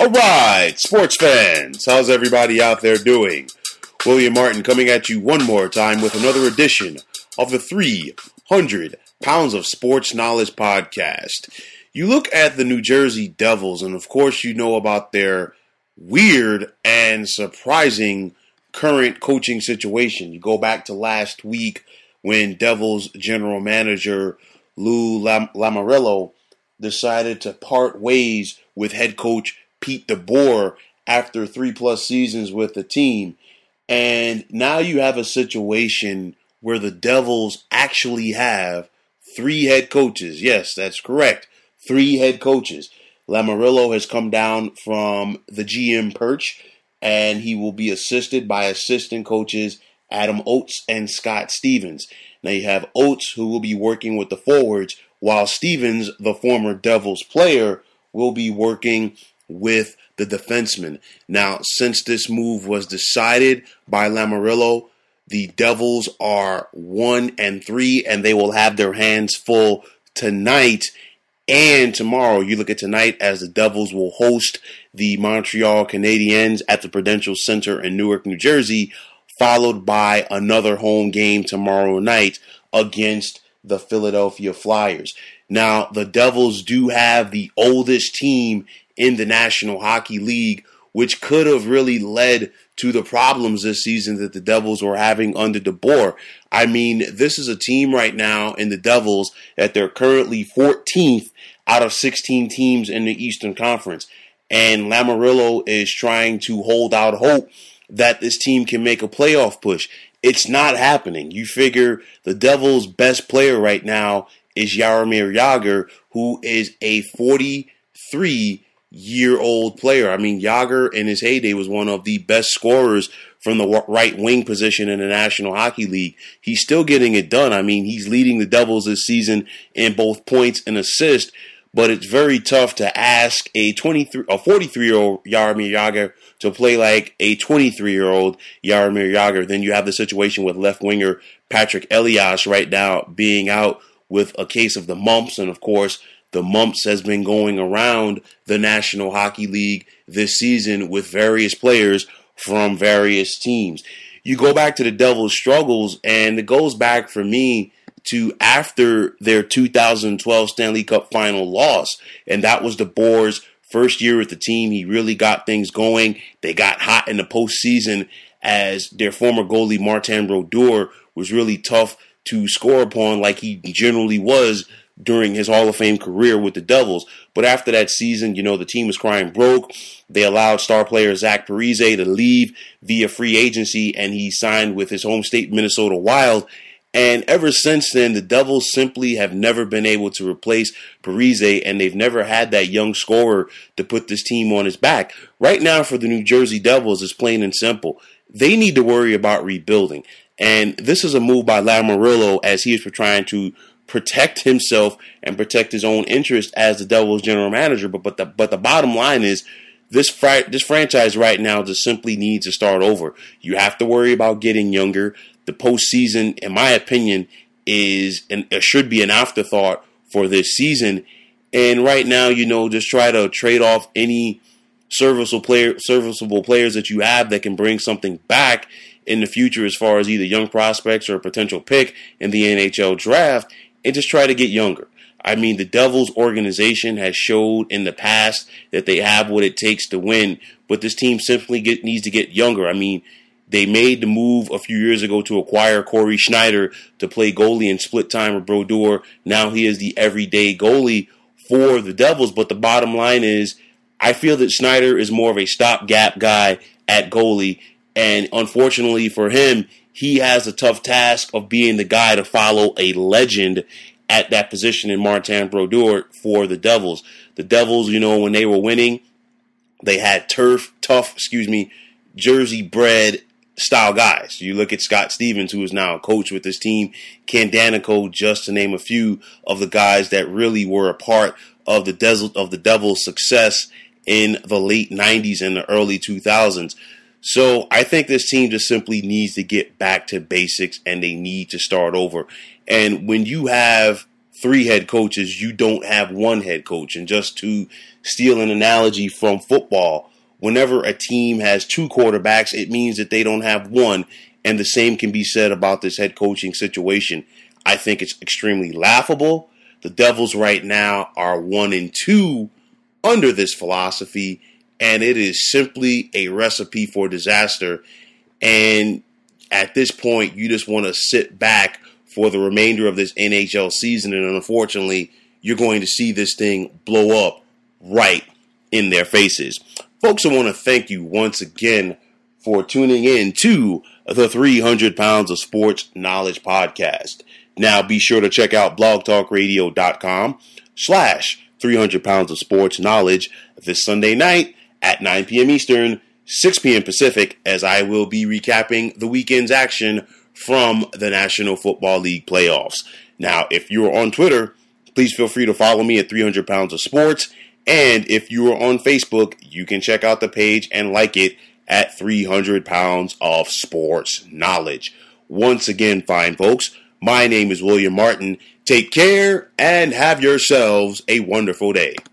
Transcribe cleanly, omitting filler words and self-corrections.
Alright, sports fans, how's everybody out there doing? William Martin coming at you one more time with another edition of the 300 Pounds of Sports Knowledge podcast. You look at the New Jersey Devils, and of course you know about their weird and surprising current coaching situation. You go back to last week when Devils general manager Lou Lamoriello decided to part ways with head coach Pete DeBoer after 3+ seasons with the team. And now you have a situation where the Devils actually have 3 head coaches. Yes, that's correct. 3 head coaches. Lamoriello has come down from the GM perch, and he will be assisted by assistant coaches Adam Oates and Scott Stevens. Now you have Oates, who will be working with the forwards, while Stevens, the former Devils player, will be working with the defensemen. Now, since this move was decided by Lamoriello, the Devils are 1-3, and they will have their hands full tonight and tomorrow. You look at tonight as the Devils will host the Montreal Canadiens at the Prudential Center in Newark, New Jersey, followed by another home game tomorrow night against the Philadelphia Flyers. Now, the Devils do have the oldest team in the National Hockey League, which could have really led to the problems this season that the Devils were having under DeBoer. I mean, this is a team right now in the Devils that they're currently 14th out of 16 teams in the Eastern Conference. And Lamoriello is trying to hold out hope that this team can make a playoff push. It's not happening. You figure the Devils' best player right now is Jaromir Jagr, who is a 43-year-old player. I mean, Jagr in his heyday was one of the best scorers from the right wing position in the National Hockey League. He's still getting it done. I mean, he's leading the Devils this season in both points and assists, but it's very tough to ask a 43-year-old Jaromir Jagr to play like a 23-year-old Jaromir Jagr. Then you have the situation with left winger Patrick Elias right now being out with a case of the mumps, and of course, the mumps has been going around the National Hockey League this season with various players from various teams. You go back to the Devils' struggles, and it goes back for me to after their 2012 Stanley Cup final loss, and that was DeBoer's first year with the team. He really got things going. They got hot in the postseason as their former goalie Martin Brodeur was really tough to score upon like he generally was during his Hall of Fame career with the Devils. But after that season, you know, the team was crying broke. They allowed star player Zach Parise to leave via free agency, and he signed with his home state Minnesota Wild. And ever since then, the Devils simply have never been able to replace Parise, and they've never had that young scorer to put this team on his back. Right now for the New Jersey Devils, it's plain and simple. They need to worry about rebuilding. And this is a move by Lamoriello as he is trying to protect himself and protect his own interest as the Devils general manager. But the bottom line is this franchise right now just simply needs to start over. You have to worry about getting younger. The postseason, in my opinion, should be an afterthought for this season. And right now, you know, just try to trade off any serviceable players that you have that can bring something back in the future as far as either young prospects or a potential pick in the NHL draft, and just try to get younger. I mean, the Devils organization has showed in the past that they have what it takes to win, but this team simply needs to get younger. I mean, they made the move a few years ago to acquire Corey Schneider to play goalie and split time with Brodeur. Now he is the everyday goalie for the Devils, but the bottom line is I feel that Schneider is more of a stopgap guy at goalie, and unfortunately for him, he has the tough task of being the guy to follow a legend at that position in Martin Brodeur for the Devils. The Devils, you know, when they were winning, they had tough, Jersey-bred style guys. You look at Scott Stevens, who is now a coach with this team, Ken Danico, just to name a few of the guys that really were a part of the Devils' success in the late 90s and the early 2000s. So I think this team just simply needs to get back to basics, and they need to start over. And when you have 3 head coaches, you don't have 1 head coach. And just to steal an analogy from football, whenever a team has 2 quarterbacks, it means that they don't have 1. And the same can be said about this head coaching situation. I think it's extremely laughable. The Devils right now are 1-2 under this philosophy, and it is simply a recipe for disaster. And at this point, you just want to sit back for the remainder of this NHL season, and unfortunately, you're going to see this thing blow up right in their faces. Folks, I want to thank you once again for tuning in to the 300 Pounds of Sports Knowledge podcast. Now be sure to check out blogtalkradio.com/300 Pounds of Sports Knowledge this Sunday night at 9 p.m. Eastern, 6 p.m. Pacific, as I will be recapping the weekend's action from the National Football League playoffs. Now, if you're on Twitter, please feel free to follow me at 300 Pounds of Sports. And if you are on Facebook, you can check out the page and like it at 300 Pounds of Sports Knowledge. Once again, fine folks, my name is William Martin. Take care and have yourselves a wonderful day.